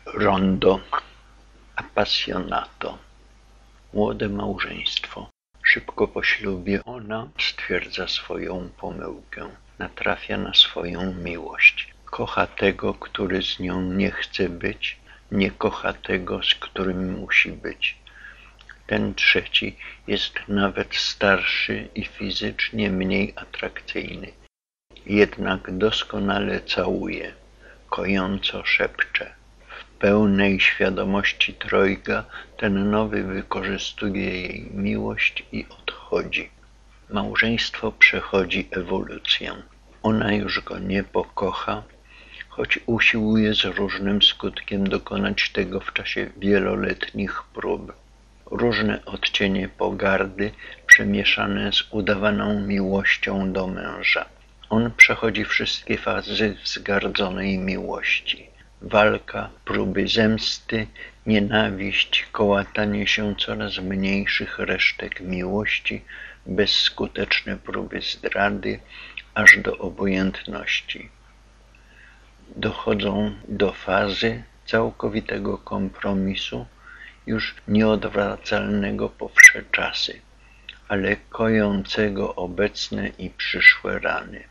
Rondo appassionato. Młode małżeństwo. Szybko po ślubie ona stwierdza swoją pomyłkę. Natrafia na swoją miłość. Kocha tego, który z nią nie chce być, nie kocha tego, z którym musi być. Ten trzeci jest nawet starszy i fizycznie mniej atrakcyjny. Jednak doskonale całuje, kojąco szepcze. W pełnej świadomości trojga ten nowy wykorzystuje jej miłość i odchodzi. Małżeństwo przechodzi ewolucję. Ona już go nie pokocha, choć usiłuje z różnym skutkiem dokonać tego w czasie wieloletnich prób. Różne odcienie pogardy przemieszane z udawaną miłością do męża. On przechodzi wszystkie fazy wzgardzonej miłości. Walka, próby zemsty, nienawiść, kołatanie się coraz mniejszych resztek miłości, bezskuteczne próby zdrady, aż do obojętności. Dochodzą do fazy całkowitego kompromisu, już nieodwracalnego po wsze czasy, ale kojącego obecne i przyszłe rany.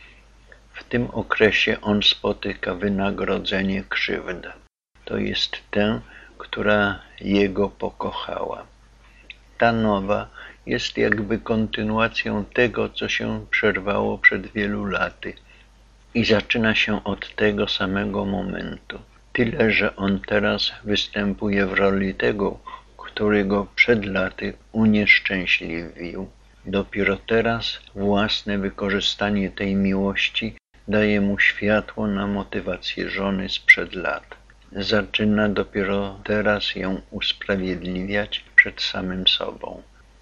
W tym okresie on spotyka wynagrodzenie krzywdy. To jest tę, która jego pokochała. Ta nowa jest jakby kontynuacją tego, co się przerwało przed wielu laty i zaczyna się od tego samego momentu. Tyle, że on teraz występuje w roli tego, który go przed laty unieszczęśliwił. Dopiero teraz własne wykorzystanie tej miłości daje mu światło na motywację żony sprzed lat. Zaczyna dopiero teraz ją usprawiedliwiać przed samym sobą.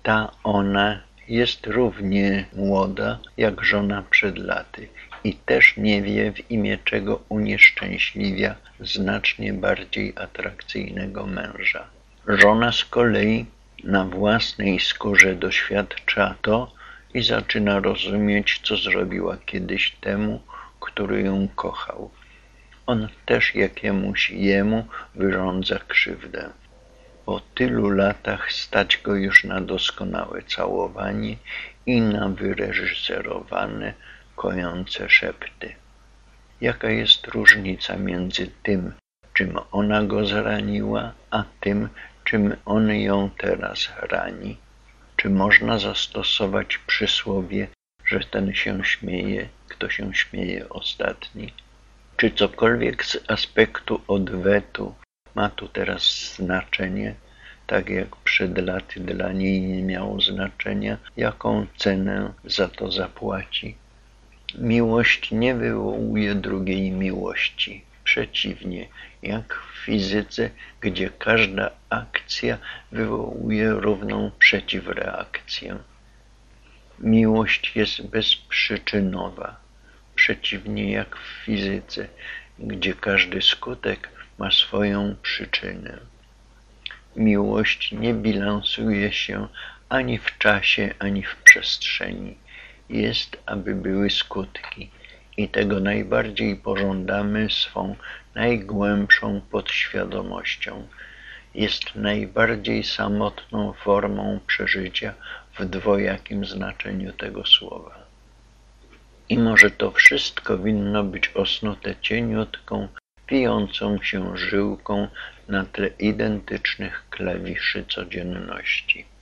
Ona jest równie młoda jak żona przed laty i też nie wie, w imię czego unieszczęśliwia znacznie bardziej atrakcyjnego męża. Żona z kolei na własnej skórze doświadcza to i zaczyna rozumieć, co zrobiła kiedyś temu, który ją kochał. On też jakiemuś jemu wyrządza krzywdę. Po tylu latach stać go już na doskonałe całowanie i na wyreżyserowane, kojące szepty. Jaka jest różnica między tym, czym ona go zraniła, a tym, czym on ją teraz rani? Czy można zastosować przysłowie, że ten się śmieje, kto się śmieje ostatni? Czy cokolwiek z aspektu odwetu ma tu teraz znaczenie, tak jak przed laty dla niej nie miało znaczenia, jaką cenę za to zapłaci? Miłość nie wywołuje drugiej miłości. Przeciwnie, jak w fizyce, gdzie każda akcja wywołuje równą przeciwreakcję. Miłość jest bezprzyczynowa. Przeciwnie jak w fizyce, gdzie każdy skutek ma swoją przyczynę. Miłość nie bilansuje się ani w czasie, ani w przestrzeni. Jest, aby były skutki i tego najbardziej pożądamy swą najgłębszą podświadomością. Jest najbardziej samotną formą przeżycia w dwojakim znaczeniu tego słowa. I może to wszystko winno być osnute cieniutką, wijącą się żyłką na tle identycznych klawiszy codzienności.